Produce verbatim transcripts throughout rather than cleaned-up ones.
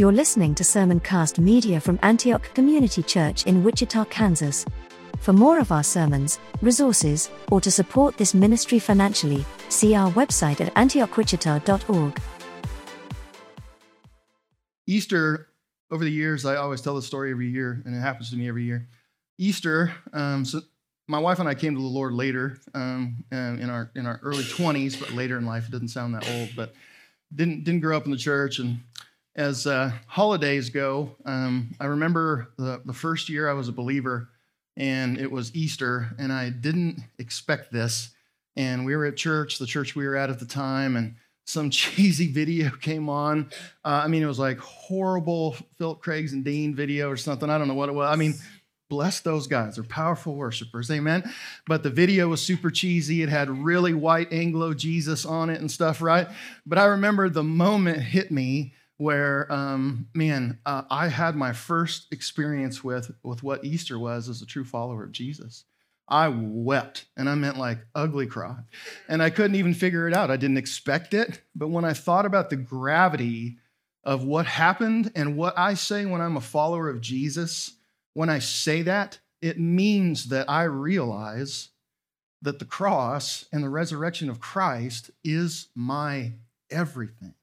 You're listening to Sermoncast Media from Antioch Community Church in Wichita, Kansas. For more of our sermons, resources, or to support this ministry financially, see our website at antioch wichita dot org. Easter, over the years, I always tell the story every year, and it happens to me every year. Easter, um, so my wife and I came to the Lord later, um, um, in our in our early twenties, but later in life. It doesn't sound that old, but didn't didn't grow up in the church. And as uh, holidays go, um, I remember the, the first year I was a believer, and it was Easter, and I didn't expect this. And we were at church, the church we were at at the time, and some cheesy video came on. Uh, I mean, it was like horrible Philip Craigs and Dean video or something. I don't know what it was. I mean, bless those guys. They're powerful worshipers. Amen. But the video was super cheesy. It had really white Anglo Jesus on it and stuff, right? But I remember the moment hit me where, um, man, uh, I had my first experience with, with what Easter was as a true follower of Jesus. I wept, and I meant like ugly cry. And I couldn't even figure it out. I didn't expect it. But when I thought about the gravity of what happened and what I say when I'm a follower of Jesus, when I say that, it means that I realize that the cross and the resurrection of Christ is my everything.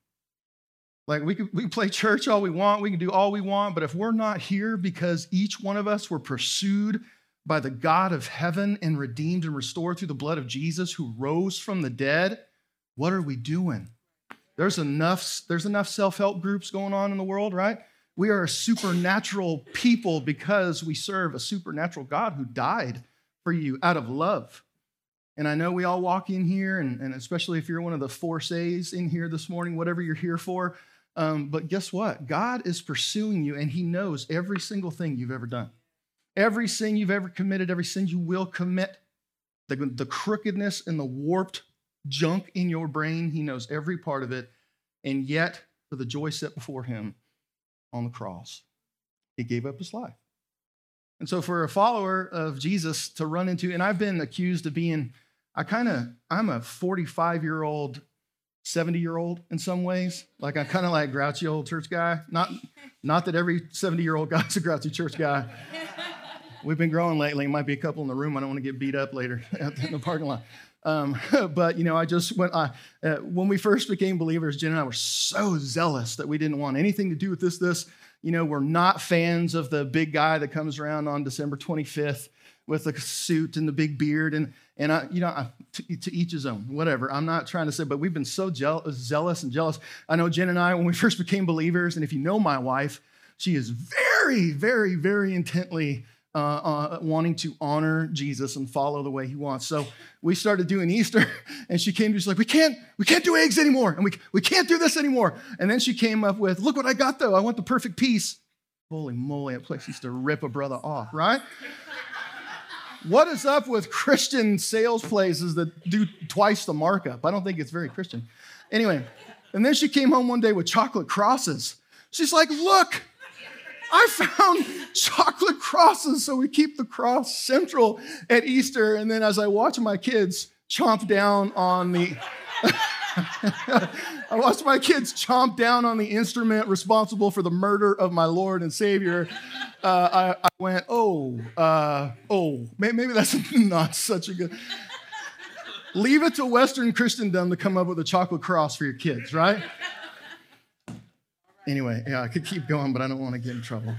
Like we can, we can play church all we want, we can do all we want, but if we're not here because each one of us were pursued by the God of heaven and redeemed and restored through the blood of Jesus who rose from the dead, what are we doing? There's enough, there's enough self-help groups going on in the world, right? We are a supernatural people because we serve a supernatural God who died for you out of love. And I know we all walk in here, and, and especially if you're one of the four A's in here this morning, whatever you're here for, um, but guess what? God is pursuing you, and he knows every single thing you've ever done. Every sin you've ever committed, every sin you will commit, the, the crookedness and the warped junk in your brain, he knows every part of it. And yet, for the joy set before him on the cross, he gave up his life. And so for a follower of Jesus to run into, and I've been accused of being, I kind of, I'm a forty-five-year-old, seventy-year-old in some ways. Like I'm kind of like grouchy old church guy. Not, not that every seventy-year-old guy's a grouchy church guy. We've been growing lately. Might be a couple in the room. I don't want to get beat up later in the parking lot. Um, but, you know, I just went, uh, uh, when we first became believers, Jen and I were so zealous that we didn't want anything to do with this, this. You know, we're not fans of the big guy that comes around on December twenty-fifth with a suit and the big beard. And, and I, you know, I, to, to each his own, whatever. I'm not trying to say, but we've been so jealous, zealous and jealous. I know Jen and I, when we first became believers, and if you know my wife, she is very, very, very intently Uh, uh, wanting to honor Jesus and follow the way he wants. So we started doing Easter, and she came to us like, we can't, we can't do eggs anymore, and we, we can't do this anymore. And then she came up with, look what I got though. I want the perfect piece. Holy moly, that place used to rip a brother off, right? What is up with Christian sales places that do twice the markup? I don't think it's very Christian. Anyway, and then she came home one day with chocolate crosses. She's like, look, I found chocolate crosses, so we keep the cross central at Easter. And then as I watch my kids chomp down on the, I watch my kids chomp down on the instrument responsible for the murder of my Lord and Savior, uh, I, I went, oh, uh, oh, maybe that's not such a good, leave it to Western Christendom to come up with a chocolate cross for your kids, right? Anyway, yeah, I could keep going, but I don't want to get in trouble.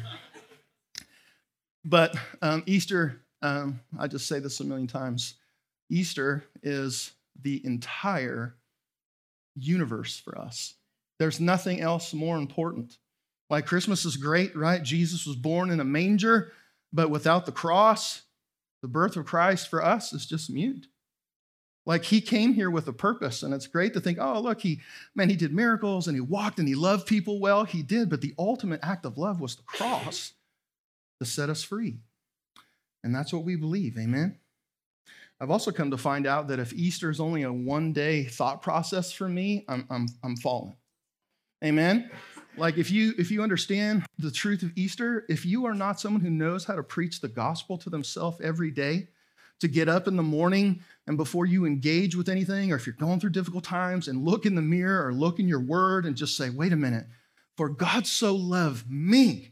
But um, Easter, um, I just say this a million times, Easter is the entire universe for us. There's nothing else more important. Like Christmas is great, right? Jesus was born in a manger, but without the cross, the birth of Christ for us is just mute. Like he came here with a purpose, and it's great to think, oh, look, he, man, he did miracles and he walked and he loved people well. He did, but the ultimate act of love was the cross to set us free. And that's what we believe, amen? I've also come to find out that if Easter is only a one-day thought process for me, I'm, I'm, I'm falling, amen? Like if you, if you understand the truth of Easter, if you are not someone who knows how to preach the gospel to themselves every day, to get up in the morning and before you engage with anything, or if you're going through difficult times and look in the mirror or look in your word and just say, wait a minute, For God so loved me,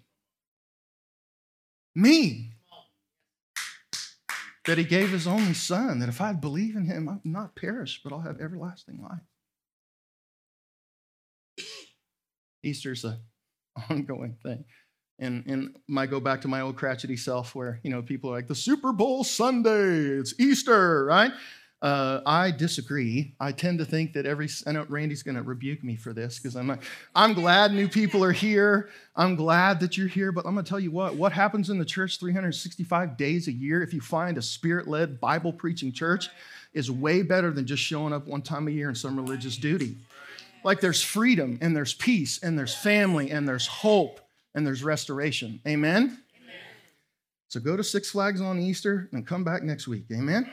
me, that he gave his only son, that if I believe in him, I'll not perish, but I'll have everlasting life. Easter's an ongoing thing. And, and I go back to my old crotchety self where, you know, people are like, the Super Bowl Sunday, it's Easter, right? Uh, I disagree. I tend to think that every, I know Randy's going to rebuke me for this because I'm not, I'm glad new people are here. I'm glad that you're here, but I'm going to tell you what, what happens in the church three hundred sixty-five days a year, if you find a spirit-led Bible preaching church, is way better than just showing up one time a year in some religious duty. Like there's freedom and there's peace and there's family and there's hope and there's restoration. Amen? Amen. So go to Six Flags on Easter and come back next week. Amen?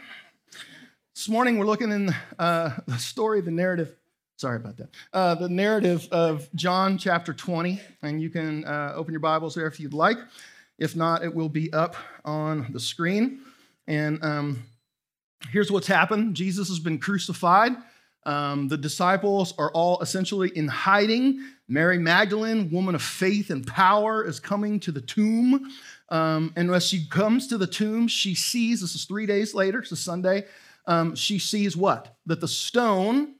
This morning, we're looking in uh, the story, the narrative, sorry about that, uh, the narrative of John chapter twenty, and you can uh, open your Bibles there if you'd like. If not, it will be up on the screen. And um, here's what's happened. Jesus has been crucified. Um, the disciples are all essentially in hiding. Mary Magdalene, woman of faith and power, is coming to the tomb. Um, and as she comes to the tomb, she sees, this is three days later, it's a Sunday, Um, she sees what? That the stone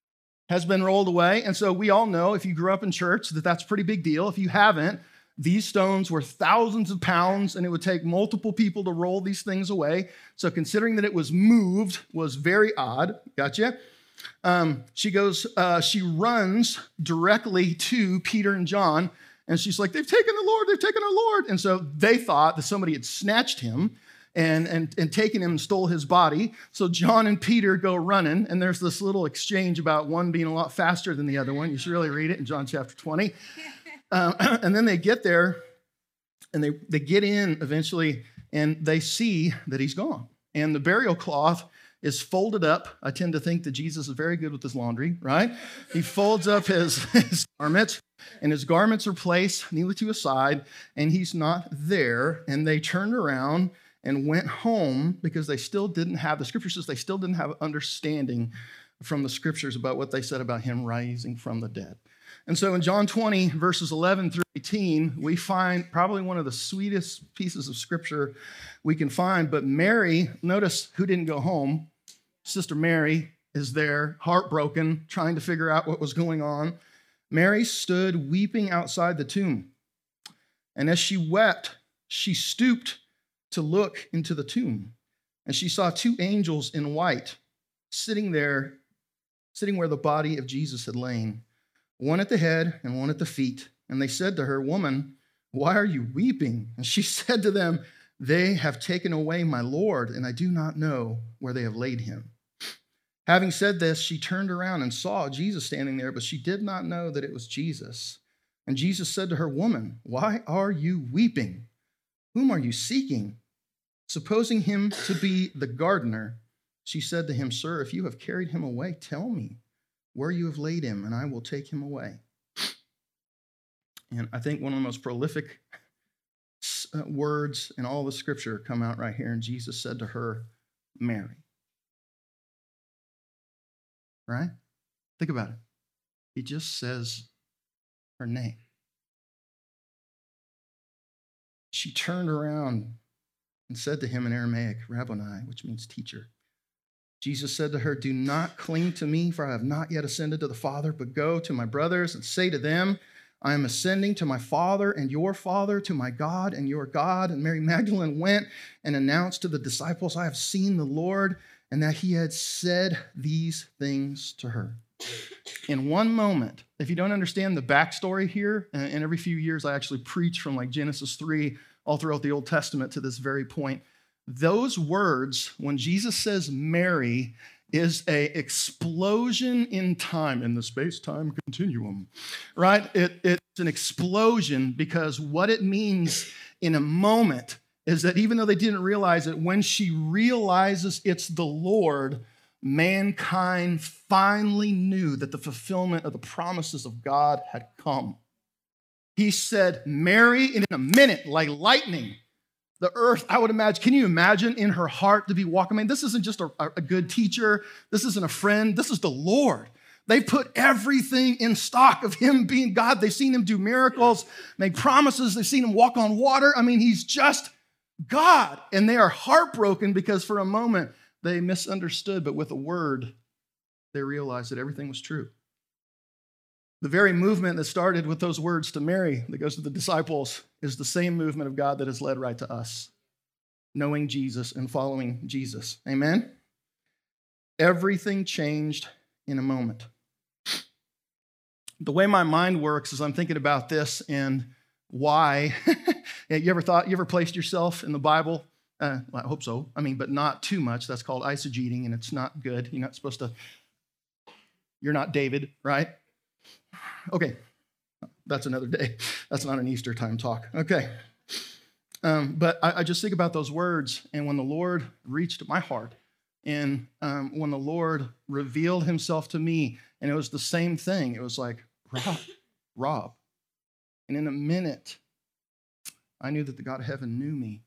has been rolled away. And so we all know, if you grew up in church, that that's a pretty big deal. If you haven't, these stones were thousands of pounds, and it would take multiple people to roll these things away. So considering that it was moved was very odd. Gotcha? Um, she goes, uh, she runs directly to Peter and John, and she's like, they've taken the Lord, they've taken our Lord. And so they thought that somebody had snatched him And, and, and taken him and stole his body. So John and Peter go running, and there's this little exchange about one being a lot faster than the other one. You should really read it in John chapter twenty. Um, and then they get there, and they, they get in eventually, and they see that he's gone. And the burial cloth is folded up. I tend to think that Jesus is very good with his laundry, right? He folds up his, his garments, and his garments are placed neatly to his side, and he's not there. And they turned around and went home because they still didn't have, the scripture says they still didn't have understanding from the scriptures about what they said about him rising from the dead. And so in John twenty, verses eleven through eighteen, we find probably one of the sweetest pieces of scripture we can find. But Mary, notice who didn't go home. Sister Mary is there, heartbroken, trying to figure out what was going on. Mary stood weeping outside the tomb. And as she wept, she stooped to look into the tomb. And she saw two angels in white sitting there, sitting where the body of Jesus had lain, one at the head and one at the feet. And they said to her, "Woman, why are you weeping?" And she said to them, "They have taken away my Lord, and I do not know where they have laid him." Having said this, she turned around and saw Jesus standing there, but she did not know that it was Jesus. And Jesus said to her, "Woman, why are you weeping? Whom are you seeking?" Supposing him to be the gardener, she said to him, "Sir, if you have carried him away, tell me where you have laid him, and I will take him away." And I think one of the most prolific words in all the scripture come out right here. And Jesus said to her, "Mary." Right? Think about it. He just says her name. She turned around and said to him in Aramaic, "Rabboni," which means teacher. Jesus said to her, "Do not cling to me, for I have not yet ascended to the Father, but go to my brothers and say to them, I am ascending to my Father and your Father, to my God and your God." And Mary Magdalene went and announced to the disciples, "I have seen the Lord," and that he had said these things to her. In one moment, if you don't understand the backstory here, and every few years I actually preach from like Genesis three all throughout the Old Testament to this very point, those words, when Jesus says Mary, is a explosion in time, in the space-time continuum, right? It, it's an explosion because what it means in a moment is that even though they didn't realize it, when she realizes it's the Lord, mankind finally knew that the fulfillment of the promises of God had come. He said, "Mary," and in a minute, like lightning, the earth, I would imagine, can you imagine in her heart to be walking? I mean, this isn't just a, a good teacher. This isn't a friend. This is the Lord. They put everything in stock of him being God. They've seen him do miracles, make promises. They've seen him walk on water. I mean, he's just God. And they are heartbroken because for a moment they misunderstood, but with a word, they realized that everything was true. The very movement that started with those words to Mary, that goes to the disciples, is the same movement of God that has led right to us, knowing Jesus and following Jesus. Amen? Everything changed in a moment. The way my mind works is I'm thinking about this and why. You ever thought, you ever placed yourself in the Bible? Uh, well, I hope so. I mean, but not too much. That's called eisegeting, and it's not good. You're not supposed to, you're not David, right? Okay, that's another day. That's not an Easter time talk. Okay. Um, but I, I just think about those words, and when the Lord reached my heart, and um, when the Lord revealed himself to me, and it was the same thing. It was like, Rob, Rob. And in a minute, I knew that the God of heaven knew me.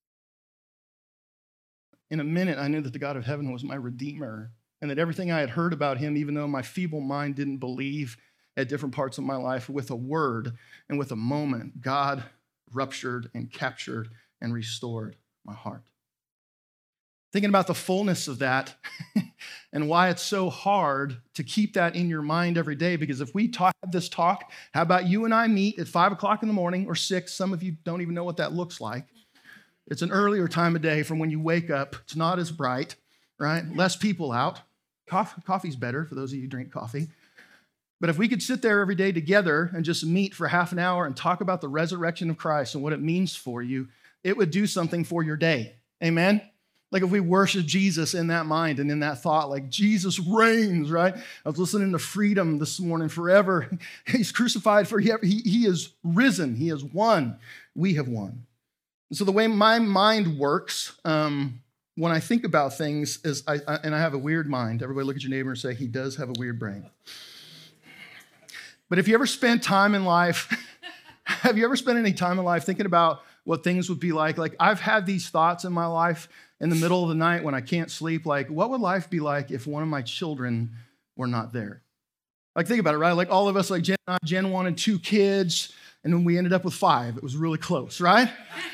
In a minute, I knew that the God of heaven was my Redeemer, and that everything I had heard about him, even though my feeble mind didn't believe at different parts of my life, with a word and with a moment, God ruptured and captured and restored my heart. Thinking about the fullness of that and why it's so hard to keep that in your mind every day, because if we talk this talk, how about you and I meet at five o'clock in the morning or six? Some of you don't even know what that looks like. It's an earlier time of day from when you wake up. It's not as bright, right? Less people out. Coffee, coffee's better for those of you who drink coffee. But if we could sit there every day together and just meet for half an hour and talk about the resurrection of Christ and what it means for you, it would do something for your day. Amen? Like if we worship Jesus in that mind and in that thought, like Jesus reigns, right? I was listening to Freedom this morning, forever. He's crucified, for he, he, he is risen. He has won. We have won. And so the way my mind works um, when I think about things is, I, I, and I have a weird mind. Everybody look at your neighbor and say, he does have a weird brain. But if you ever spent time in life, have you ever spent any time in life thinking about what things would be like? Like I've had these thoughts in my life in the middle of the night when I can't sleep, like what would life be like if one of my children were not there? Like think about it, right? Like all of us, like Jen and I, Jen wanted two kids, and then we ended up with five. It was really close, right?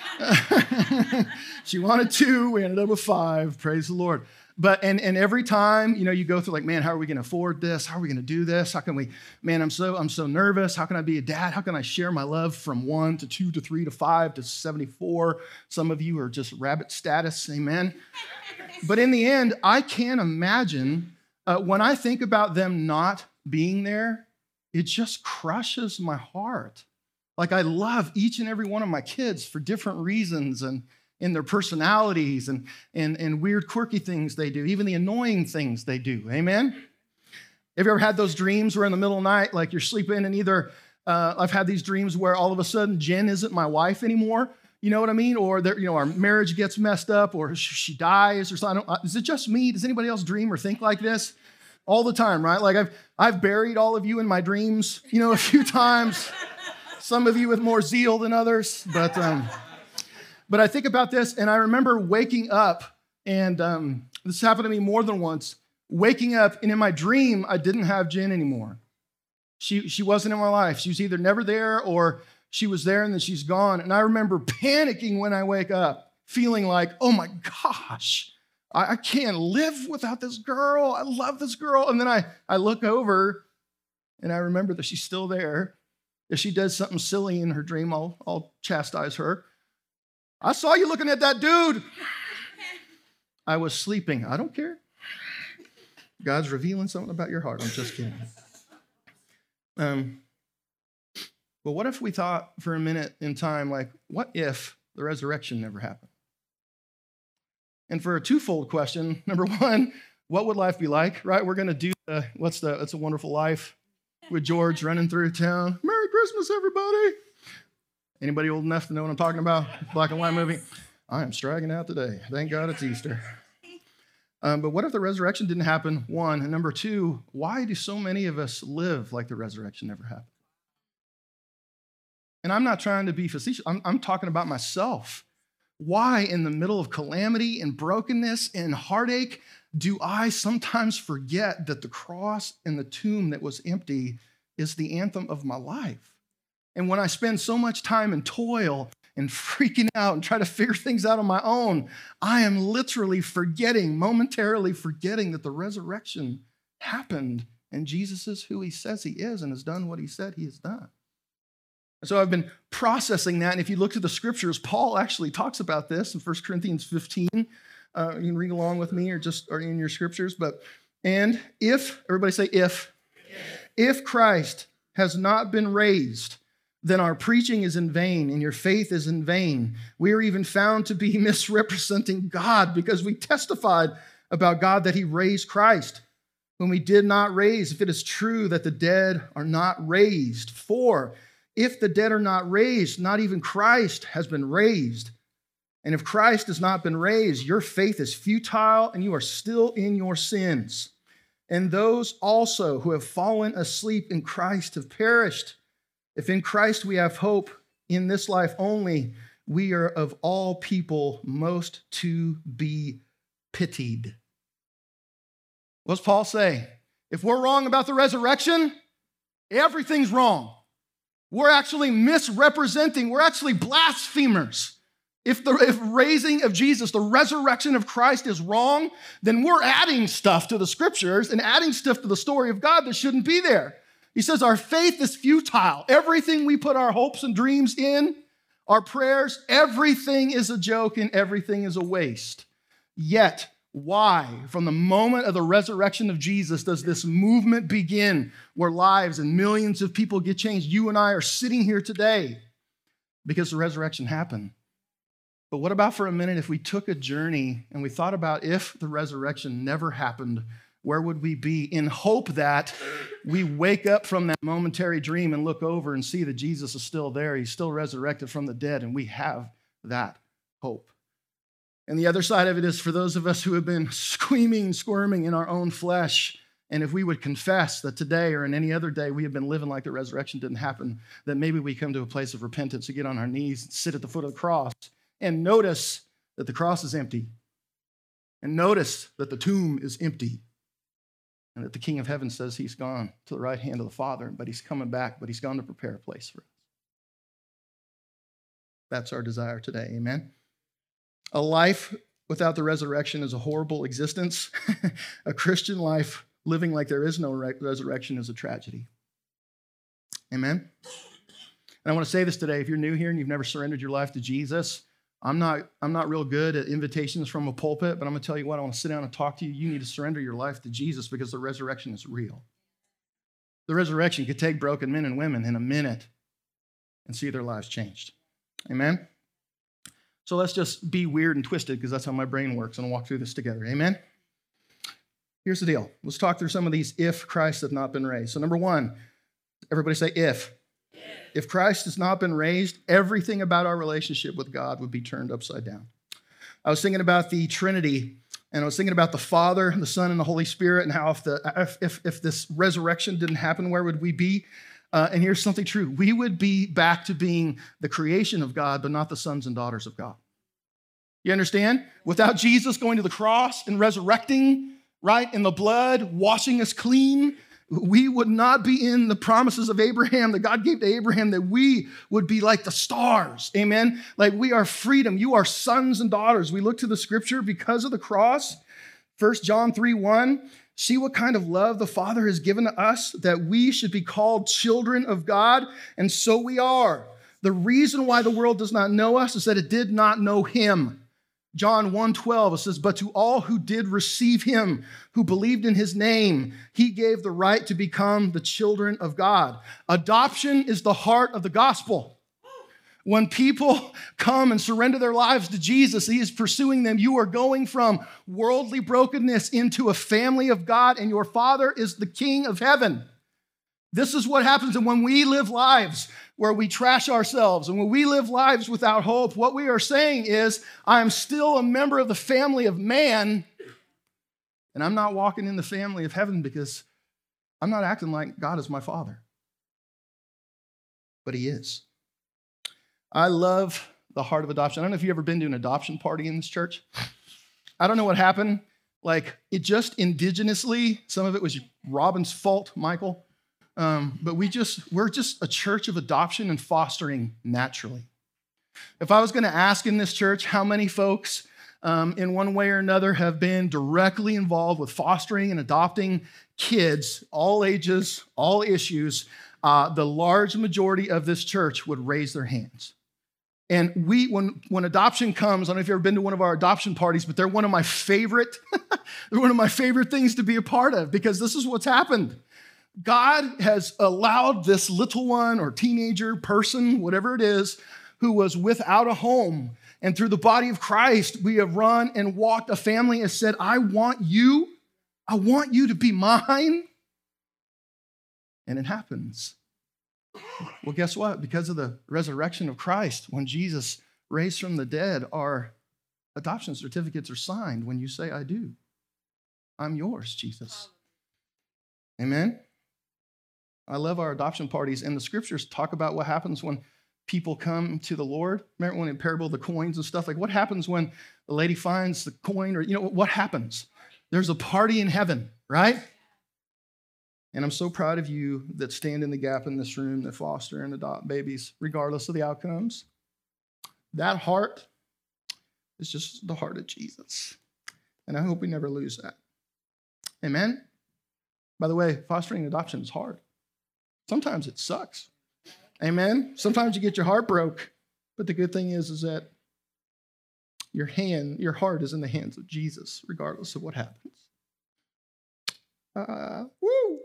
She wanted two, we ended up with five, praise the Lord. But, and, and every time, you know, you go through like, man, how are we going to afford this? How are we going to do this? How can we, man, I'm so, I'm so nervous. How can I be a dad? How can I share my love from one to two to three to five to seventy-four? Some of you are just rabbit status, amen? But in the end, I can't imagine, uh, when I think about them not being there, it just crushes my heart. Like I love each and every one of my kids for different reasons, and in their personalities and, and, and weird, quirky things they do, even the annoying things they do. Amen? Have you ever had those dreams where in the middle of the night, like you're sleeping and either, uh, I've had these dreams where all of a sudden Jen isn't my wife anymore, you know what I mean? Or you know, our marriage gets messed up, or she dies or something. Is it just me? Does anybody else dream or think like this? All the time, right? Like I've, I've buried all of you in my dreams, you know, a few times. Some of you with more zeal than others, but... Um, But I think about this, and I remember waking up, and um, this happened to me more than once, waking up, and in my dream, I didn't have Jen anymore. She, she wasn't in my life. She was either never there, or she was there, and then she's gone. And I remember panicking when I wake up, feeling like, oh my gosh, I, I can't live without this girl. I love this girl. And then I, I look over, and I remember that she's still there. If she does something silly in her dream, I'll, I'll chastise her. I saw you looking at that dude. I was sleeping. I don't care. God's revealing something about your heart. I'm just kidding. Um, but what if we thought for a minute in time, like, what if the resurrection never happened? And for a twofold question, number one, what would life be like, right? We're going to do the, what's the, It's a Wonderful Life with George running through town. Merry Christmas, everybody. Anybody old enough to know what I'm talking about? Black and white movie. I am striking out today. Thank God it's Easter. Um, but what if the resurrection didn't happen? One. And number two, why do so many of us live like the resurrection never happened? And I'm not trying to be facetious. I'm, I'm talking about myself. Why in the middle of calamity and brokenness and heartache do I sometimes forget that the cross and the tomb that was empty is the anthem of my life. And when I spend so much time in toil and freaking out and try to figure things out on my own, I am literally forgetting, momentarily forgetting that the resurrection happened and Jesus is who he says he is and has done what he said he has done. And so I've been processing that. And if you look at the scriptures, Paul actually talks about this in First Corinthians fifteen. Uh, you can read along with me or just or in your scriptures. But, and if, everybody say if, if Christ has not been raised, then our preaching is in vain and your faith is in vain. We are even found to be misrepresenting God because we testified about God that he raised Christ, whom he did not raise, if it is true that the dead are not raised. For if the dead are not raised, not even Christ has been raised. And if Christ has not been raised, your faith is futile and you are still in your sins. And those also who have fallen asleep in Christ have perished. If in Christ we have hope in this life only, we are of all people most to be pitied. What's Paul say? If we're wrong about the resurrection, everything's wrong. We're actually misrepresenting, we're actually blasphemers. If the if raising of Jesus, the resurrection of Christ is wrong, then we're adding stuff to the scriptures and adding stuff to the story of God that shouldn't be there. He says our faith is futile. Everything we put our hopes and dreams in, our prayers, everything is a joke and everything is a waste. Yet, why, from the moment of the resurrection of Jesus, does this movement begin where lives and millions of people get changed? You and I are sitting here today because the resurrection happened. But what about for a minute if we took a journey and we thought about if the resurrection never happened, where would we be? In hope that we wake up from that momentary dream and look over and see that Jesus is still there. He's still resurrected from the dead, and we have that hope. And the other side of it is for those of us who have been screaming, squirming in our own flesh, and if we would confess that today or in any other day we have been living like the resurrection didn't happen, that maybe we come to a place of repentance to get on our knees, sit at the foot of the cross, and notice that the cross is empty. And notice that the tomb is empty. And that the King of Heaven says he's gone to the right hand of the Father, but he's coming back, but he's gone to prepare a place for us. That's our desire today, amen? A life without the resurrection is a horrible existence. A Christian life living like there is no re- resurrection is a tragedy. Amen? And I want to say this today. If you're new here and you've never surrendered your life to Jesus, I'm not, I'm not real good at invitations from a pulpit, but I'm going to tell you what, I want to sit down and talk to you. You need to surrender your life to Jesus because the resurrection is real. The resurrection could take broken men and women in a minute and see their lives changed. Amen? So let's just be weird and twisted because that's how my brain works, and I'll walk through this together. Amen? Here's the deal. Let's talk through some of these if Christ had not been raised. So number one, everybody say if. If Christ has not been raised, everything about our relationship with God would be turned upside down. I was thinking about the Trinity, and I was thinking about the Father, the Son, and the Holy Spirit, and how if the if if, if this resurrection didn't happen, where would we be? Uh, and here's something true. We would be back to being the creation of God, but not the sons and daughters of God. You understand? Without Jesus going to the cross and resurrecting, right, in the blood, washing us clean, we would not be in the promises of Abraham that God gave to Abraham, that we would be like the stars. Amen? Like we are freedom. You are sons and daughters. We look to the scripture because of the cross. First John three one, see what kind of love the Father has given to us that we should be called children of God, and so we are. The reason why the world does not know us is that it did not know him. John one twelve, it says, but to all who did receive him, who believed in his name, he gave the right to become the children of God. Adoption is the heart of the gospel. When people come and surrender their lives to Jesus, he is pursuing them. You are going from worldly brokenness into a family of God, and your Father is the King of heaven. This is what happens, and when we live lives where we trash ourselves, and when we live lives without hope, what we are saying is, I am still a member of the family of man, and I'm not walking in the family of heaven because I'm not acting like God is my Father. But he is. I love the heart of adoption. I don't know if you've ever been to an adoption party in this church. I don't know what happened, Like it just indigenously, some of it was Robin's fault, Michael. Um, but we just, we're just a church of adoption and fostering naturally. If I was going to ask in this church how many folks um, in one way or another have been directly involved with fostering and adopting kids, all ages, all issues, uh, the large majority of this church would raise their hands. And we, when, when adoption comes, I don't know if you've ever been to one of our adoption parties, but they're one of my favorite, they're one of my favorite things to be a part of because this is what's happened. God has allowed this little one or teenager person, whatever it is, who was without a home. And through the body of Christ, we have run and walked. A family has said, I want you. I want you to be mine. And it happens. Well, guess what? Because of the resurrection of Christ, when Jesus raised from the dead, our adoption certificates are signed when you say, I do. I'm yours, Jesus. Amen? I love our adoption parties, and the scriptures talk about what happens when people come to the Lord. Remember when in parable of the coins and stuff? Like what happens when the lady finds the coin, or, you know, what happens? There's a party in heaven, right? And I'm so proud of you that stand in the gap in this room, that foster and adopt babies, regardless of the outcomes. That heart is just the heart of Jesus. And I hope we never lose that. Amen? By the way, fostering and adoption is hard. Sometimes it sucks. Amen? Sometimes you get your heart broke. But the good thing is, is that your hand, your heart is in the hands of Jesus, regardless of what happens. Uh, woo!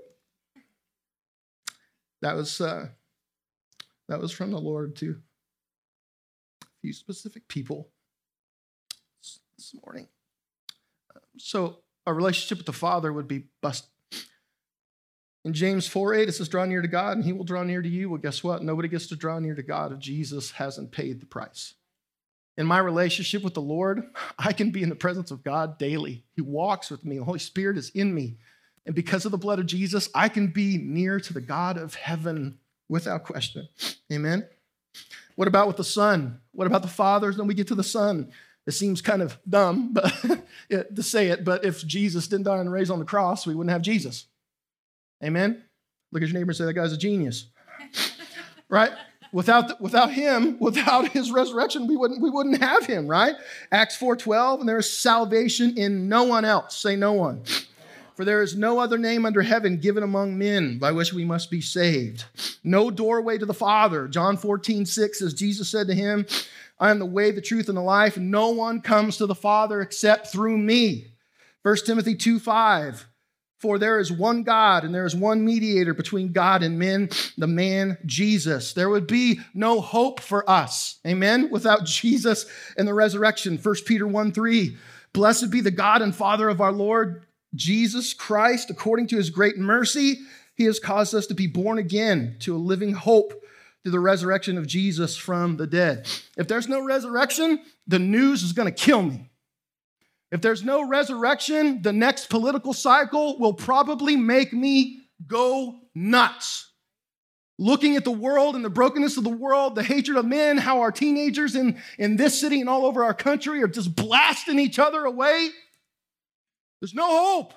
That was uh, that was from the Lord to a few specific people this morning. So our relationship with the Father would be busted. In James four eight, it says, draw near to God and he will draw near to you. Well, guess what? Nobody gets to draw near to God if Jesus hasn't paid the price. In my relationship with the Lord, I can be in the presence of God daily. He walks with me. The Holy Spirit is in me. And because of the blood of Jesus, I can be near to the God of heaven without question. Amen? What about with the Son? What about the Father? Then we get to the Son. It seems kind of dumb but to say it, but if Jesus didn't die and raise on the cross, we wouldn't have Jesus. Amen? Look at your neighbor and say, that guy's a genius. Right? Without, the, without him, without his resurrection, we wouldn't, we wouldn't have him, right? Acts four twelve, and there is salvation in no one else. Say no one. For there is no other name under heaven given among men by which we must be saved. No doorway to the Father. John fourteen six says, Jesus said to him, I am the way, the truth, and the life. No one comes to the Father except through me. First Timothy two five. For there is one God and there is one mediator between God and men, the man Jesus. There would be no hope for us, amen, without Jesus and the resurrection. First Peter one three. Blessed be the God and Father of our Lord Jesus Christ. According to his great mercy, he has caused us to be born again to a living hope through the resurrection of Jesus from the dead. If there's no resurrection, the news is going to kill me. If there's no resurrection, the next political cycle will probably make me go nuts. Looking at the world and the brokenness of the world, the hatred of men, how our teenagers in, in this city and all over our country are just blasting each other away. There's no hope.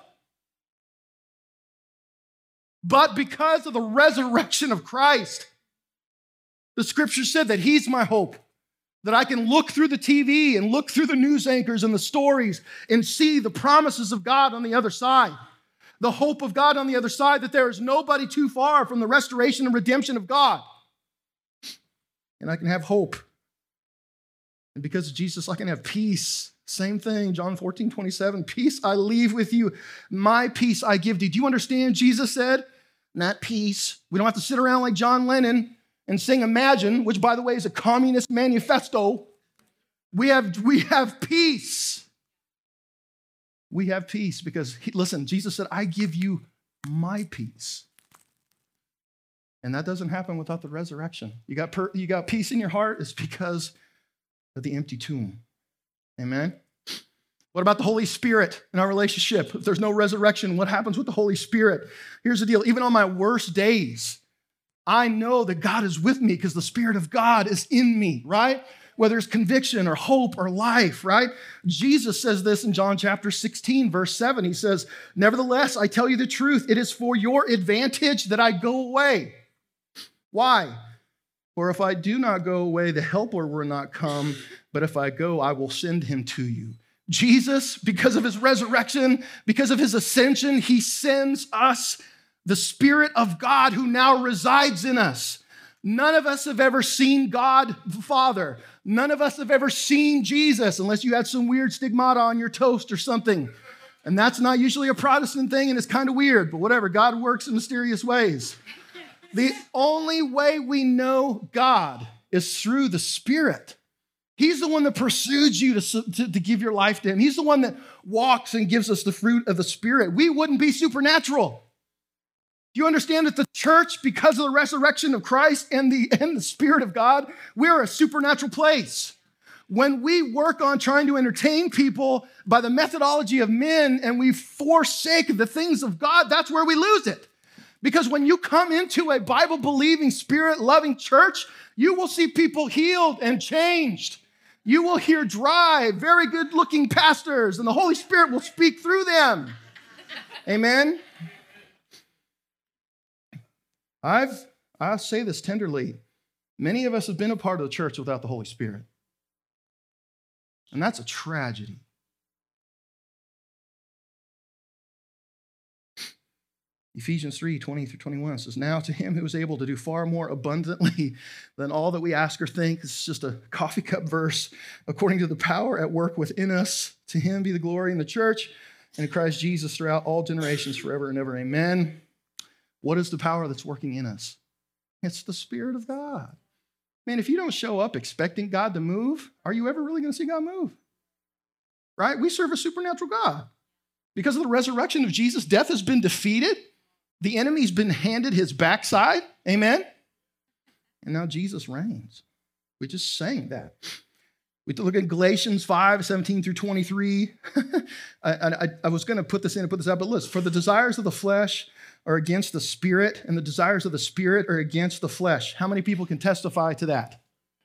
But because of the resurrection of Christ, the scripture said that he's my hope, that I can look through the T V and look through the news anchors and the stories and see the promises of God on the other side, the hope of God on the other side, that there is nobody too far from the restoration and redemption of God. And I can have hope. And because of Jesus, I can have peace. Same thing, John fourteen twenty-seven, peace I leave with you, my peace I give to you. Do you understand? Jesus said, not peace. We don't have to sit around like John Lennon and sing Imagine, which, by the way, is a communist manifesto. We have, we have peace. We have peace because, he, listen, Jesus said, I give you my peace. And that doesn't happen without the resurrection. You got, per, you got peace in your heart, it's because of the empty tomb. Amen? What about the Holy Spirit in our relationship? If there's no resurrection, what happens with the Holy Spirit? Here's the deal. Even on my worst days, I know that God is with me because the Spirit of God is in me, right? whether it's conviction or hope or life, right? Jesus says this in John chapter sixteen, verse seven. He says, nevertheless, I tell you the truth. It is for your advantage that I go away. Why? For if I do not go away, the helper will not come. But if I go, I will send him to you. Jesus, because of his resurrection, because of his ascension, he sends us the Spirit of God who now resides in us. None of us have ever seen God the Father. None of us have ever seen Jesus unless you had some weird stigmata on your toast or something. And that's not usually a Protestant thing, and it's kind of weird, but whatever. God works in mysterious ways. The only way we know God is through the Spirit. He's the one that pursues you to, to, to give your life to him. He's the one that walks and gives us the fruit of the Spirit. We wouldn't be supernatural. Do you understand that the church, because of the resurrection of Christ and the, and the Spirit of God, we're a supernatural place. When we work on trying to entertain people by the methodology of men and we forsake the things of God, that's where we lose it. Because when you come into a Bible-believing, Spirit-loving church, you will see people healed and changed. You will hear dry, very good-looking pastors, and the Holy Spirit will speak through them. Amen? I've, I say this tenderly. Many of us have been a part of the church without the Holy Spirit. And that's a tragedy. Ephesians three, twenty through twenty-one says, now to him who is able to do far more abundantly than all that we ask or think. It's just a coffee cup verse. According to the power at work within us, to him be the glory in the church and in Christ Jesus throughout all generations, forever and ever. Amen. What is the power that's working in us? It's the Spirit of God. Man, if you don't show up expecting God to move, are you ever really going to see God move? Right? We serve a supernatural God. Because of the resurrection of Jesus, death has been defeated. The enemy's been handed his backside. Amen? And now Jesus reigns. We just sang that. We look at Galatians five, seventeen through twenty-three. I, I, I was going to put this in and put this out, but listen. For the desires of the flesh are against the Spirit, and the desires of the Spirit are against the flesh. How many people can testify to that?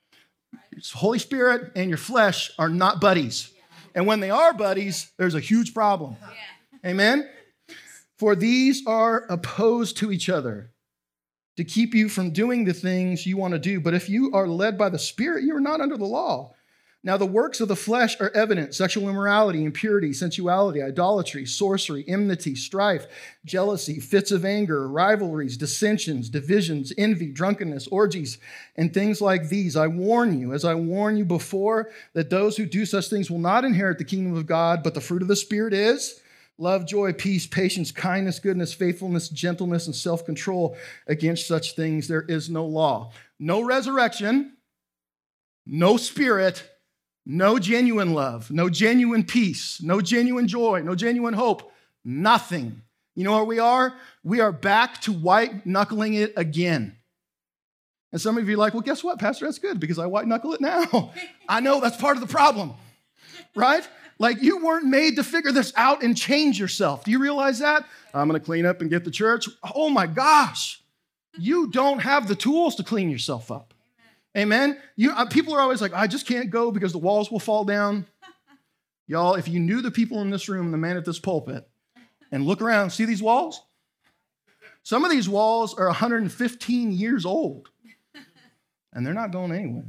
Holy Spirit and your flesh are not buddies. And when they are buddies, there's a huge problem. Amen? For these are opposed to each other to keep you from doing the things you want to do. But if you are led by the Spirit, you are not under the law. Now, the works of the flesh are evident: sexual immorality, impurity, sensuality, idolatry, sorcery, enmity, strife, jealousy, fits of anger, rivalries, dissensions, divisions, envy, drunkenness, orgies, and things like these. I warn you, as I warned you before, that those who do such things will not inherit the kingdom of God, but the fruit of the Spirit is love, joy, peace, patience, kindness, goodness, faithfulness, gentleness, and self-control. Against such things there is no law. No resurrection, no Spirit, no genuine love, no genuine peace, no genuine joy, no genuine hope, nothing. You know where we are? We are back to white-knuckling it again. And some of you are like, well, guess what, Pastor? That's good because I white-knuckle it now. I know that's part of the problem, right? Like you weren't made to figure this out and change yourself. Do you realize that? I'm going to clean up and get the church. Oh my gosh. You don't have the tools to clean yourself up. Amen? You, uh, people are always like, I just can't go because the walls will fall down. Y'all, if you knew the people in this room and the man at this pulpit, and look around, see these walls? Some of these walls are one hundred fifteen years old, and they're not going anywhere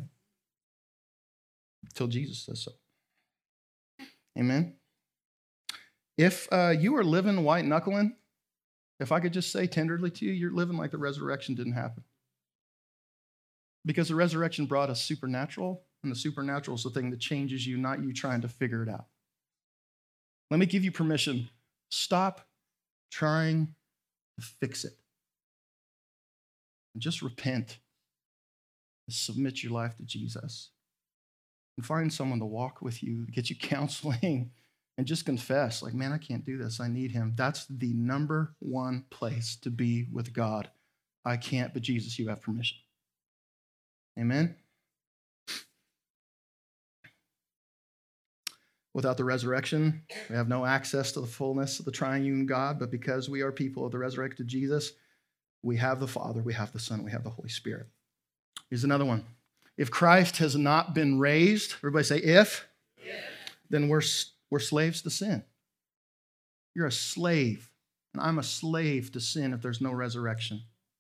until Jesus says so. Amen? If uh, you are living white-knuckling, if I could just say tenderly to you, you're living like the resurrection didn't happen. Because the resurrection brought us supernatural, and the supernatural is the thing that changes you, not you trying to figure it out. Let me give you permission. Stop trying to fix it. And just repent and submit your life to Jesus. And find someone to walk with you, get you counseling, and just confess, like, man, I can't do this. I need him. That's the number one place to be with God. I can't, but Jesus, you have permission. Amen? Without the resurrection, we have no access to the fullness of the triune God, but because we are people of the resurrected Jesus, we have the Father, we have the Son, we have the Holy Spirit. Here's another one. If Christ has not been raised, everybody say if, if. Then we're, we're slaves to sin. You're a slave, and I'm a slave to sin if there's no resurrection.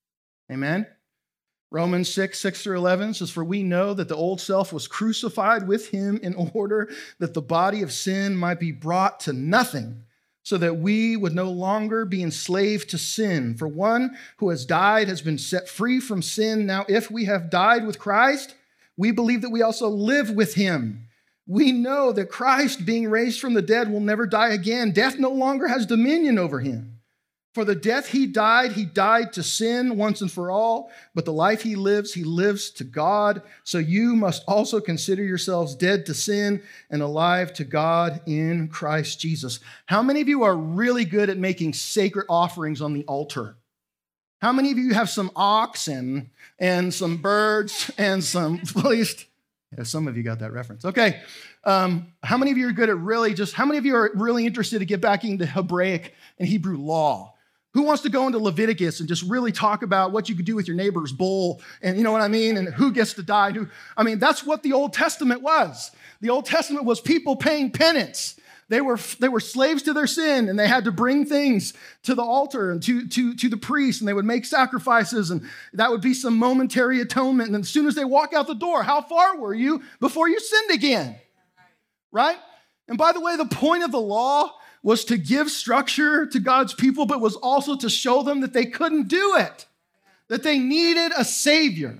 Amen? Romans six, six through eleven says, for we know that the old self was crucified with him in order that the body of sin might be brought to nothing, so that we would no longer be enslaved to sin. For one who has died has been set free from sin. Now, if we have died with Christ, we believe that we also live with him. We know that Christ, being raised from the dead, will never die again. Death no longer has dominion over him. For the death he died, he died to sin once and for all. But the life he lives, he lives to God. So you must also consider yourselves dead to sin and alive to God in Christ Jesus. How many of you are really good at making sacred offerings on the altar? How many of you have some oxen and some birds and some, at least, yeah, some of you got that reference. Okay. Um, how many of you are good at really just, how many of you are really interested to get back into Hebraic and Hebrew law? Who wants to go into Leviticus and just really talk about what you could do with your neighbor's bull and you know what I mean? And who gets to die? Who, I mean, that's what the Old Testament was. The Old Testament was people paying penance. They were, they were slaves to their sin, and they had to bring things to the altar and to, to, to the priest, and they would make sacrifices, and that would be some momentary atonement. And as soon as they walk out the door, how far were you before you sinned again? Right? And by the way, the point of the law was to give structure to God's people, but was also to show them that they couldn't do it, that they needed a Savior.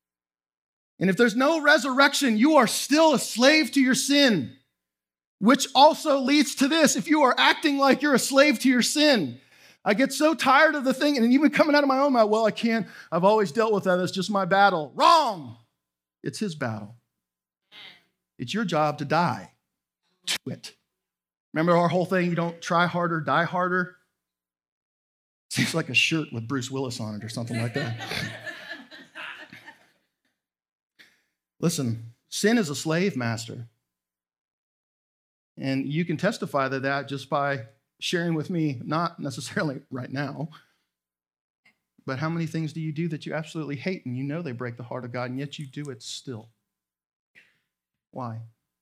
And if there's no resurrection, you are still a slave to your sin, which also leads to this. If you are acting like you're a slave to your sin, I get so tired of the thing, and even coming out of my own mouth, well, I can't, I've always dealt with that, it's just my battle. Wrong! It's his battle. It's your job to die to it. Remember our whole thing, you don't try harder, die harder? Seems like a shirt with Bruce Willis on it or something like that. Listen, sin is a slave master. And you can testify to that just by sharing with me, not necessarily right now, but how many things do you do that you absolutely hate and you know they break the heart of God, and yet you do it still? Why?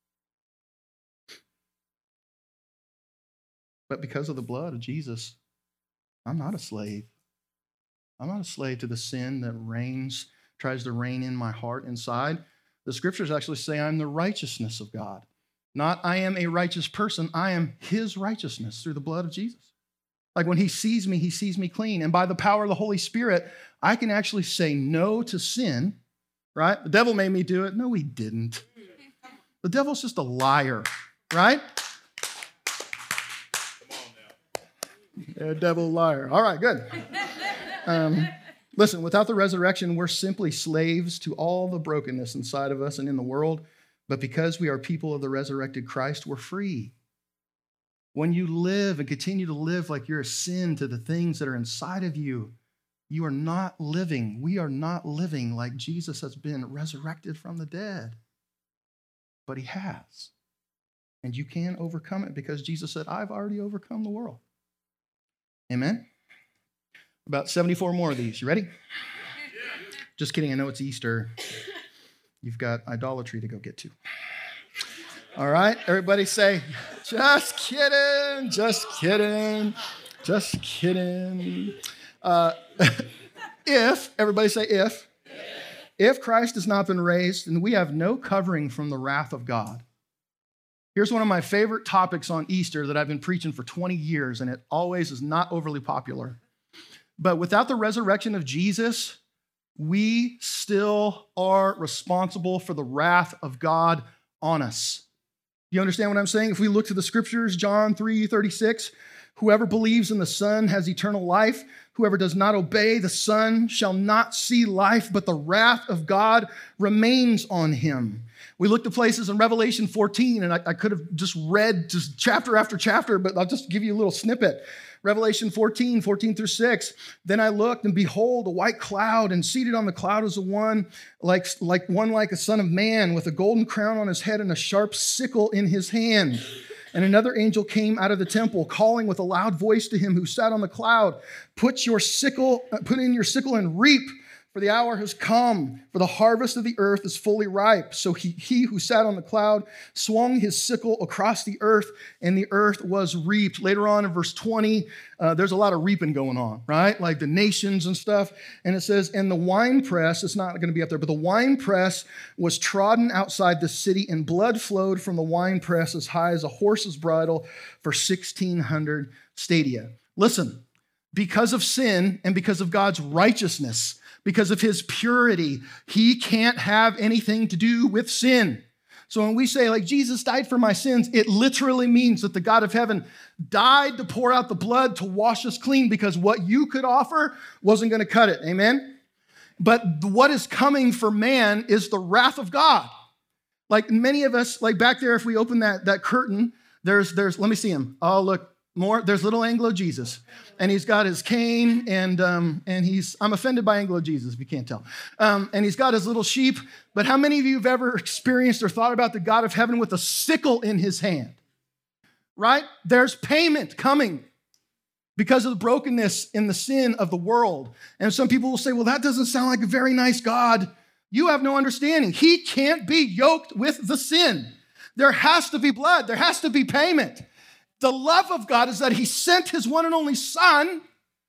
But because of the blood of Jesus, I'm not a slave. I'm not a slave to the sin that reigns, tries to reign in my heart inside. The scriptures actually say I'm the righteousness of God. Not I am a righteous person. I am his righteousness through the blood of Jesus. Like when he sees me, he sees me clean. And by the power of the Holy Spirit, I can actually say no to sin, right? The devil made me do it. No, he didn't. The devil's just a liar, right? Yeah, devil liar. All right, good. Um, listen, without the resurrection, we're simply slaves to all the brokenness inside of us and in the world. But because we are people of the resurrected Christ, we're free. When you live and continue to live like you're a sin to the things that are inside of you, you are not living. We are not living like Jesus has been resurrected from the dead. But he has. And you can overcome it because Jesus said, I've already overcome the world. Amen? About seventy-four more of these. You ready? Just kidding. I know it's Easter. You've got idolatry to go get to. All right? Everybody say, just kidding, just kidding, just kidding. Uh, if, everybody say if. If Christ has not been raised, then we have no covering from the wrath of God. Here's one of my favorite topics on Easter that I've been preaching for twenty years, and it always is not overly popular. But without the resurrection of Jesus, we still are responsible for the wrath of God on us. You understand what I'm saying? If we look to the scriptures, John three thirty-six, whoever believes in the Son has eternal life. Whoever does not obey the Son shall not see life, but the wrath of God remains on him. We looked at places in Revelation fourteen, and I, I could have just read just chapter after chapter, but I'll just give you a little snippet. Revelation fourteen, fourteen through six. Then I looked, and behold, a white cloud, and seated on the cloud was a one like, like one like a son of man, with a golden crown on his head and a sharp sickle in his hand. And another angel came out of the temple, calling with a loud voice to him who sat on the cloud, "Put your sickle, put in your sickle and reap, For the hour has come, for the harvest of the earth is fully ripe. So he, he who sat on the cloud swung his sickle across the earth, and the earth was reaped. Later on in verse twenty, uh, there's a lot of reaping going on, right? Like the nations and stuff. And it says, and the winepress, it's not going to be up there, but the winepress was trodden outside the city, and blood flowed from the winepress as high as a horse's bridle for sixteen hundred stadia. Listen, because of sin and because of God's righteousness, because of his purity, he can't have anything to do with sin. So when we say, like, Jesus died for my sins, it literally means that the God of heaven died to pour out the blood to wash us clean, because what you could offer wasn't going to cut it. Amen? But what is coming for man is the wrath of God. Like many of us, like back there, if we open that, that curtain, there's, there's, let me see him. Oh, look. More, there's little Anglo Jesus, and he's got his cane, and um, and he's, I'm offended by Anglo Jesus, if you can't tell. Um, and he's got his little sheep, but how many of you have ever experienced or thought about the God of heaven with a sickle in his hand? Right? There's payment coming because of the brokenness in the sin of the world. And some people will say, well, that doesn't sound like a very nice God. You have no understanding. He can't be yoked with the sin. There has to be blood. There has to be payment. The love of God is that he sent his one and only son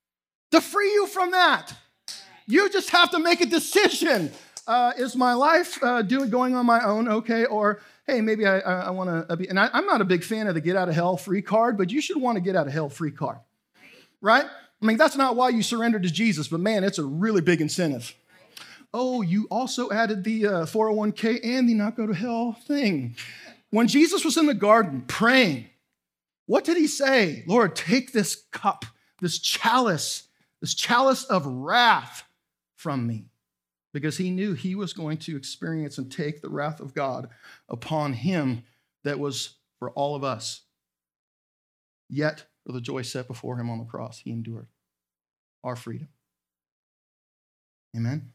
to free you from that. You just have to make a decision. Uh, is my life uh, doing going on my own? Okay. Or, hey, maybe I, I, I want to be, and I, I'm not a big fan of the get out of hell free card, but you should want to get out of hell free card, right? I mean, that's not why you surrendered to Jesus, but man, it's a really big incentive. Oh, you also added the uh, four oh one k and the not go to hell thing. When Jesus was in the garden praying, what did he say? Lord, take this cup, this chalice, this chalice of wrath from me. Because he knew he was going to experience and take the wrath of God upon him that was for all of us. Yet, for the joy set before him on the cross, he endured our freedom. Amen?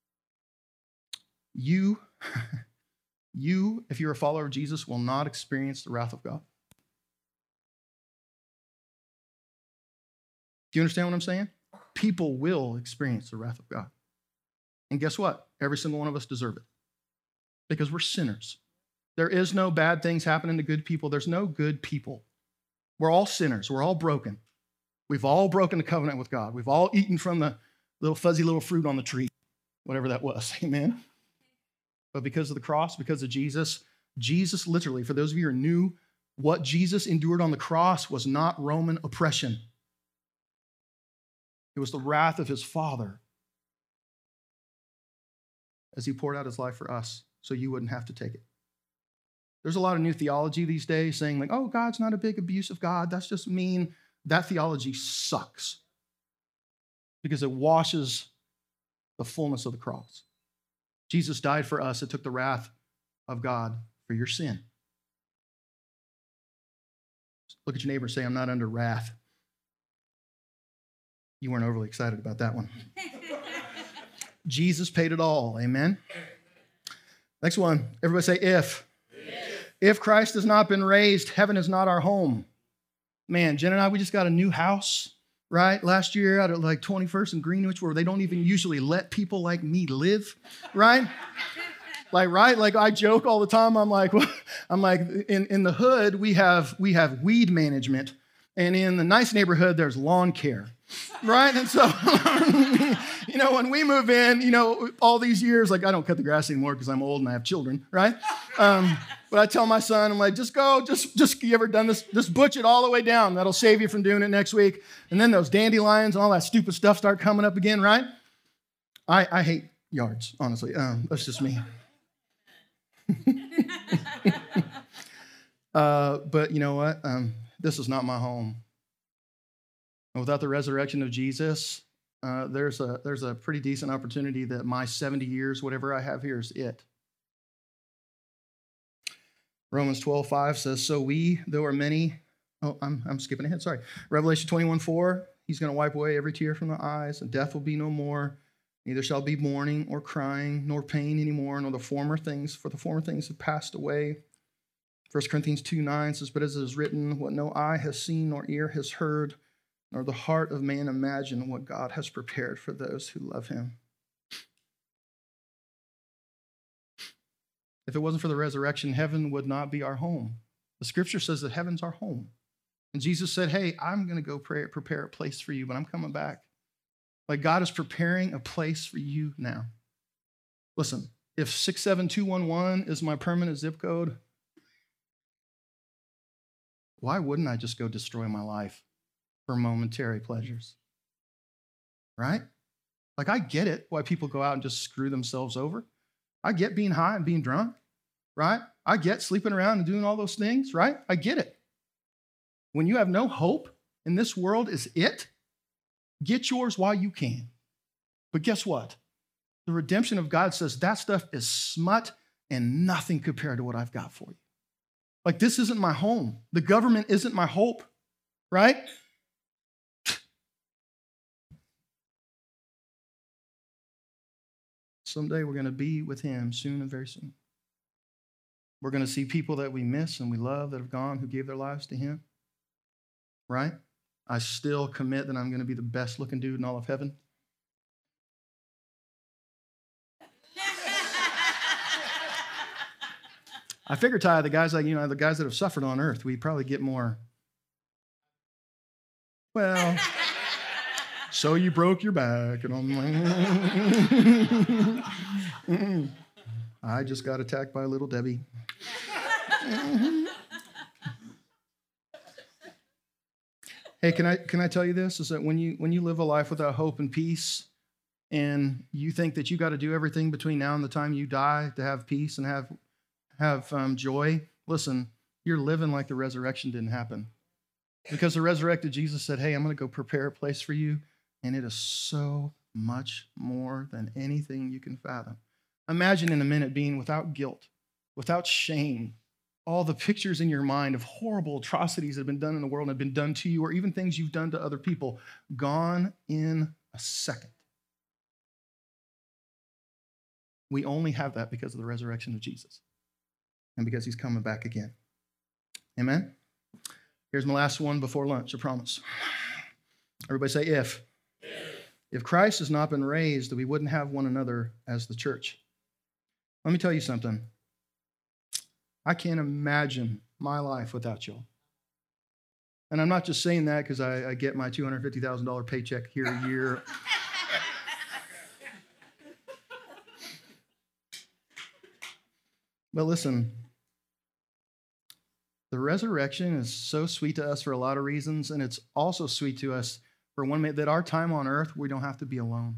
You, you, if you're a follower of Jesus, will not experience the wrath of God. Do you understand what I'm saying? People will experience the wrath of God. And guess what? Every single one of us deserve it because we're sinners. There is no bad things happening to good people. There's no good people. We're all sinners. We're all broken. We've all broken the covenant with God. We've all eaten from the little fuzzy little fruit on the tree, whatever that was. Amen? But because of the cross, because of Jesus, Jesus literally, for those of you who are new, what Jesus endured on the cross was not Roman oppression. It was the wrath of his Father as he poured out his life for us so you wouldn't have to take it. There's a lot of new theology these days saying like, oh, God's not a big abusive God. That's just mean. That theology sucks because it washes the fullness of the cross. Jesus died for us. It took the wrath of God for your sin. Look at your neighbor and say, I'm not under wrath. You weren't overly excited about that one. Jesus paid it all. Amen. Next one. Everybody say if. If. If Christ has not been raised, heaven is not our home. Man, Jen and I, we just got a new house, right? Last year out at like twenty-first and Greenwich, where they don't even usually let people like me live, right? Like, right? Like I joke all the time. I'm like, well, I'm like, in, in the hood, we have we have weed management. And in the nice neighborhood, there's lawn care, right? And so, you know, when we move in, you know, all these years, like I don't cut the grass anymore because I'm old and I have children, right? Um, but I tell my son, I'm like, just go, just, just, you ever done this? Just butch it all the way down. That'll save you from doing it next week. And then those dandelions and all that stupid stuff start coming up again, right? I, I hate yards, honestly. Um, that's just me. uh, but you know what? Um, This is not my home. And without the resurrection of Jesus, uh, there's a there's a pretty decent opportunity that my seventy years, whatever I have here, is it. Romans twelve five says, so we, though are many, oh, I'm, I'm skipping ahead, sorry. Revelation twenty-one four, he's going to wipe away every tear from the eyes, and death will be no more. Neither shall be mourning or crying, nor pain anymore, nor the former things, for the former things have passed away. First Corinthians two nine says, but as it is written, what no eye has seen nor ear has heard, nor the heart of man imagined what God has prepared for those who love him. If it wasn't for the resurrection, heaven would not be our home. The scripture says that heaven's our home. And Jesus said, hey, I'm going to go pray, prepare a place for you, but I'm coming back. Like God is preparing a place for you now. Listen, if six seven two one one is my permanent zip code, why wouldn't I just go destroy my life for momentary pleasures? Right? Like I get it why people go out and just screw themselves over. I get being high and being drunk, right? I get sleeping around and doing all those things, right? I get it. When you have no hope and this world is it, get yours while you can. But guess what? The redemption of God says that stuff is smut and nothing compared to what I've got for you. Like this isn't my home. The government isn't my hope, right? Someday we're going to be with him soon and very soon. We're going to see people that we miss and we love that have gone, who gave their lives to him, right? I still commit that I'm going to be the best looking dude in all of heaven. I figure, Ty, the guys like, you know, the guys that have suffered on earth, we probably get more. Well, so you broke your back. And I'm like, I just got attacked by little Debbie. Hey, can I can I tell you this? Is that when you when you live a life without hope and peace, and you think that you got to do everything between now and the time you die to have peace and have have um, joy, listen, you're living like the resurrection didn't happen. Because the resurrected Jesus said, hey, I'm going to go prepare a place for you, and it is so much more than anything you can fathom. Imagine in a minute being without guilt, without shame, all the pictures in your mind of horrible atrocities that have been done in the world and have been done to you, or even things you've done to other people, gone in a second. We only have that because of the resurrection of Jesus and because he's coming back again. Amen? Here's my last one before lunch, I promise. Everybody say if. If, if Christ has not been raised, we wouldn't have one another as the church. Let me tell you something. I can't imagine my life without y'all. And I'm not just saying that because I, I get my two hundred fifty thousand dollars paycheck here a year. But listen, the resurrection is so sweet to us for a lot of reasons, and it's also sweet to us for one minute that our time on earth, we don't have to be alone.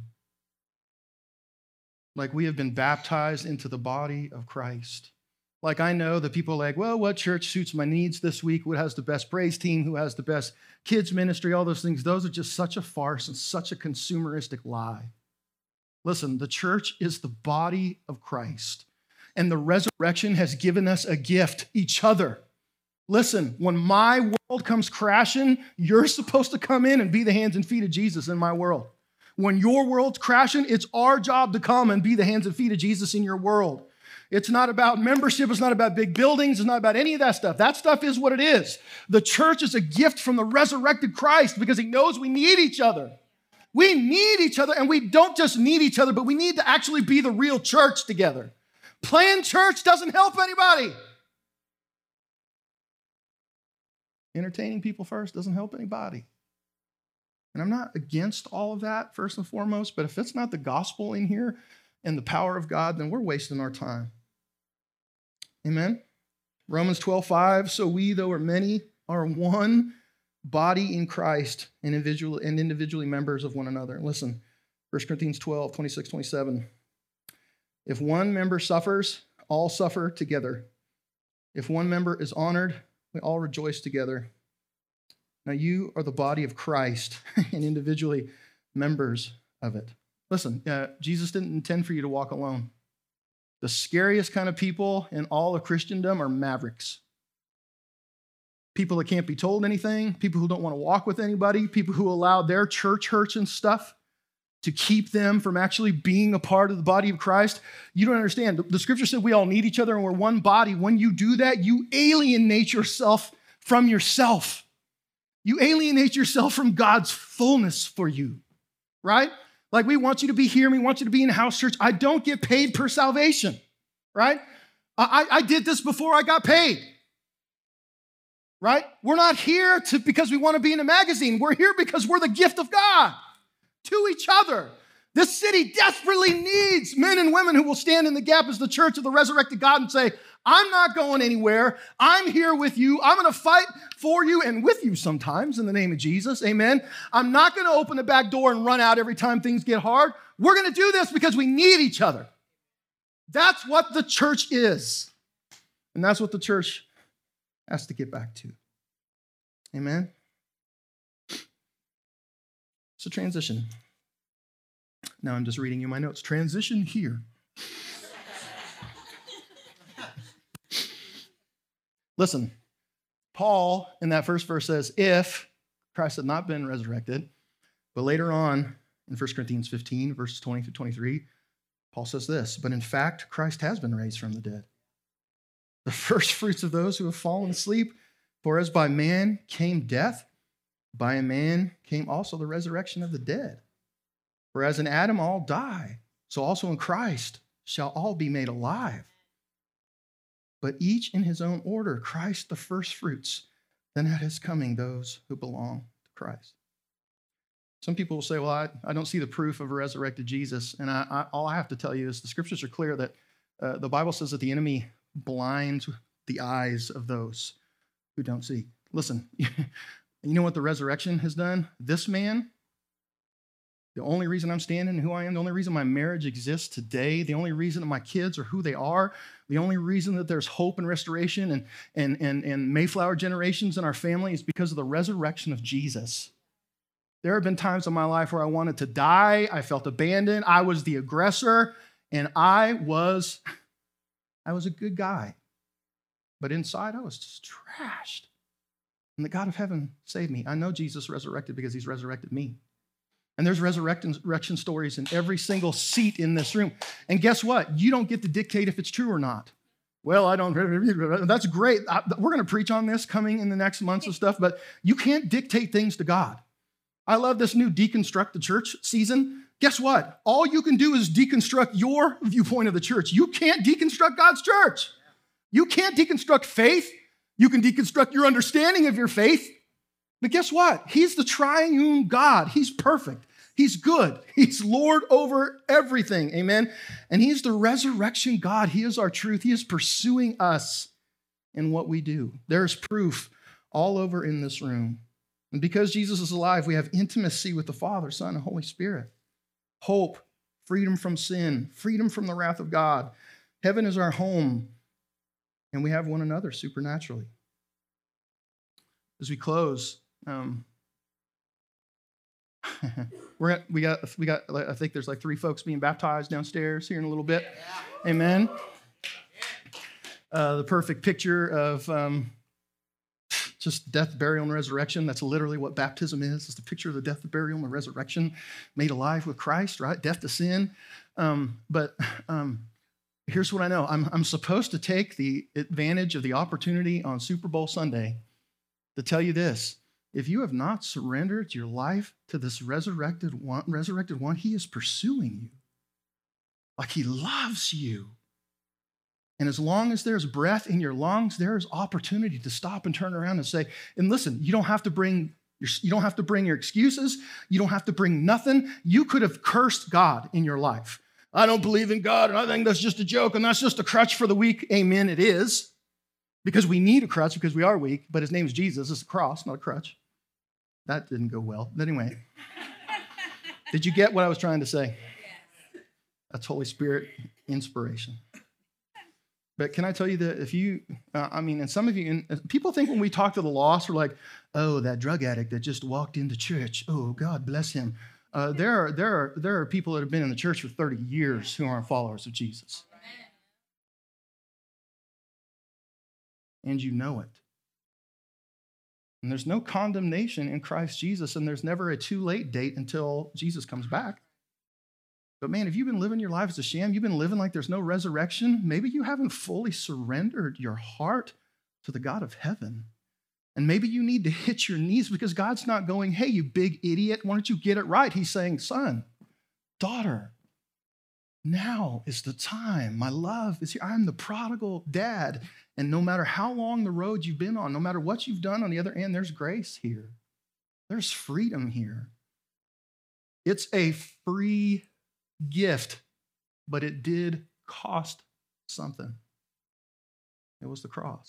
Like we have been baptized into the body of Christ. Like I know that people are like, well, what church suits my needs this week? Who has the best praise team? Who has the best kids ministry? All those things. Those are just such a farce and such a consumeristic lie. Listen, the church is the body of Christ. And the resurrection has given us a gift, each other. Listen, when my world comes crashing, you're supposed to come in and be the hands and feet of Jesus in my world. When your world's crashing, it's our job to come and be the hands and feet of Jesus in your world. It's not about membership. It's not about big buildings. It's not about any of that stuff. That stuff is what it is. The church is a gift from the resurrected Christ because he knows we need each other. We need each other, and we don't just need each other, but we need to actually be the real church together. Playing church doesn't help anybody. Entertaining people first doesn't help anybody. And I'm not against all of that, first and foremost, but if it's not the gospel in here and the power of God, then we're wasting our time. Amen? Romans twelve five, so we, though are many, are one body in Christ and individual and individually members of one another. Listen, First Corinthians twelve, twenty-six, twenty-seven. If one member suffers, all suffer together. If one member is honored, we all rejoice together. Now you are the body of Christ and individually members of it. Listen, uh, Jesus didn't intend for you to walk alone. The scariest kind of people in all of Christendom are mavericks. People that can't be told anything, people who don't want to walk with anybody, people who allow their church hurts and stuff to keep them from actually being a part of the body of Christ. You don't understand. The scripture said we all need each other and we're one body. When you do that, you alienate yourself from yourself. You alienate yourself from God's fullness for you, right? Like we want you to be here, we want you to be in house church. I don't get paid per salvation, right? I, I did this before I got paid. Right? We're not here to because we want to be in a magazine. We're here because we're the gift of God to each other. This city desperately needs men and women who will stand in the gap as the church of the resurrected God and say, I'm not going anywhere. I'm here with you. I'm going to fight for you and with you sometimes in the name of Jesus. Amen. I'm not going to open the back door and run out every time things get hard. We're going to do this because we need each other. That's what the church is. And that's what the church has to get back to. Amen. So transition. Now I'm just reading you my notes. Transition here. Listen, Paul in that first verse says, if Christ had not been resurrected, but later on in First Corinthians fifteen, verses twenty through twenty-three, Paul says this, but in fact, Christ has been raised from the dead. The first fruits of those who have fallen asleep, for as by man came death, by a man came also the resurrection of the dead. For as in Adam all die, so also in Christ shall all be made alive. But each in his own order, Christ the first fruits, then at his coming those who belong to Christ. Some people will say, well, I, I don't see the proof of a resurrected Jesus. And I, I, all I have to tell you is the scriptures are clear that uh, the Bible says that the enemy blinds the eyes of those who don't see. Listen, you know what the resurrection has done? This man, the only reason I'm standing and who I am, the only reason my marriage exists today, the only reason that my kids are who they are, the only reason that there's hope and restoration and, and, and, and Mayflower generations in our family is because of the resurrection of Jesus. There have been times in my life where I wanted to die. I felt abandoned. I was the aggressor, and I was, I was a good guy. But inside, I was just trashed. And the God of heaven saved me. I know Jesus resurrected because he's resurrected me. And there's resurrection stories in every single seat in this room. And guess what? You don't get to dictate if it's true or not. Well, I don't, that's great. We're going to preach on this coming in the next months and stuff, but you can't dictate things to God. I love this new Deconstruct the Church season. Guess what? All you can do is deconstruct your viewpoint of the church. You can't deconstruct God's church. You can't deconstruct faith. You can deconstruct your understanding of your faith. But guess what? He's the triune God. He's perfect. He's good. He's Lord over everything. Amen. And he's the resurrection God. He is our truth. He is pursuing us in what we do. There's proof all over in this room. And because Jesus is alive, we have intimacy with the Father, Son, and Holy Spirit. Hope, freedom from sin, freedom from the wrath of God. Heaven is our home, and we have one another supernaturally. As we close, um, we're at, we got we got. I think there's like three folks being baptized downstairs here in a little bit. Amen. Uh, the perfect picture of. Um, Just death, burial, and resurrection. That's literally what baptism is. It's the picture of the death, the burial, and the resurrection made alive with Christ, right? Death to sin. Um, but um, here's what I know. I'm, I'm supposed to take the advantage of the opportunity on Super Bowl Sunday to tell you this. If you have not surrendered your life to this resurrected one, resurrected one, he is pursuing you. Like he loves you. And as long as there's breath in your lungs, there is opportunity to stop and turn around and say, and listen, you don't have to bring your, you don't have to bring your excuses. You don't have to bring nothing. You could have cursed God in your life. I don't believe in God, and I think that's just a joke, and that's just a crutch for the weak. Amen, it is. Because we need a crutch because we are weak, but his name is Jesus. It's a cross, not a crutch. That didn't go well. But anyway, did you get what I was trying to say? Yes. That's Holy Spirit inspiration. But can I tell you that if you, uh, I mean, and some of you, and people think when we talk to the lost, we're like, oh, that drug addict that just walked into church. Oh, God bless him. Uh, there are there are there are people that have been in the church for thirty years who aren't followers of Jesus, and you know it. And there's no condemnation in Christ Jesus, and there's never a too late date until Jesus comes back. But man, if you've been living your life as a sham, you've been living like there's no resurrection, maybe you haven't fully surrendered your heart to the God of heaven. And maybe you need to hit your knees because God's not going, hey, you big idiot, why don't you get it right? He's saying, son, daughter, Now is the time. My love is here. I'm the prodigal dad. And no matter how long the road you've been on, no matter what you've done on the other end, there's grace here. There's freedom here. It's a free gift, but it did cost something. It was the cross.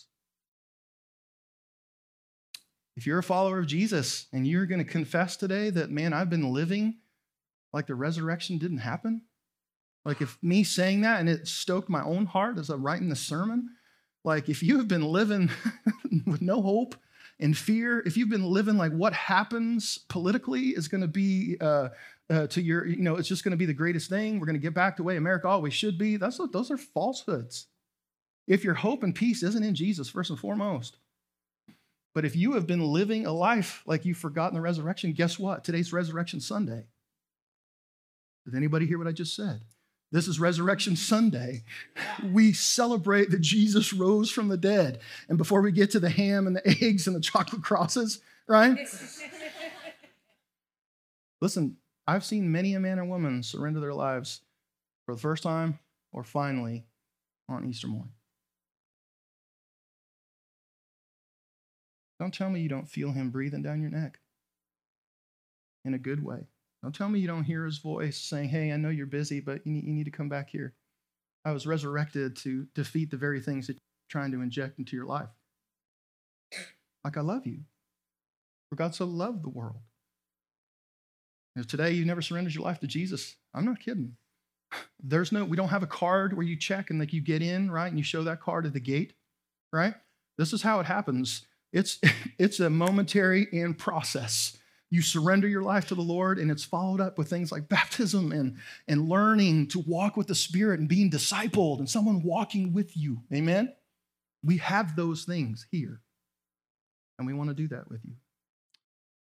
If you're a follower of Jesus and you're going to confess today that, man, I've been living like the resurrection didn't happen, like if me saying that and it stoked my own heart as I'm writing the sermon, like if you have been living with no hope and fear, if you've been living like what happens politically is going to be uh, uh, to your, you know, it's just going to be the greatest thing. We're going to get back to the way America always should be. That's what, those are falsehoods. If your hope and peace isn't in Jesus, first and foremost. But if you have been living a life like you've forgotten the resurrection, guess what? Today's Resurrection Sunday. Did anybody hear what I just said? This is Resurrection Sunday. We celebrate that Jesus rose from the dead. And before we get to the ham and the eggs and the chocolate crosses, right? Listen, I've seen many a man and woman surrender their lives for the first time or finally on Easter morning. Don't tell me you don't feel him breathing down your neck in a good way. Don't tell me you don't hear his voice saying, hey, I know you're busy, but you need, you need to come back here. I was resurrected to defeat the very things that you're trying to inject into your life. Like I love you. For God so loved the world. If today you never surrendered your life to Jesus, I'm not kidding. There's no, we don't have a card where you check and like you get in, right? And you show that card at the gate, right? This is how it happens. It's, it's a momentary end process. You surrender your life to the Lord, and it's followed up with things like baptism and, and learning to walk with the Spirit and being discipled and someone walking with you. Amen? We have those things here, and we want to do that with you.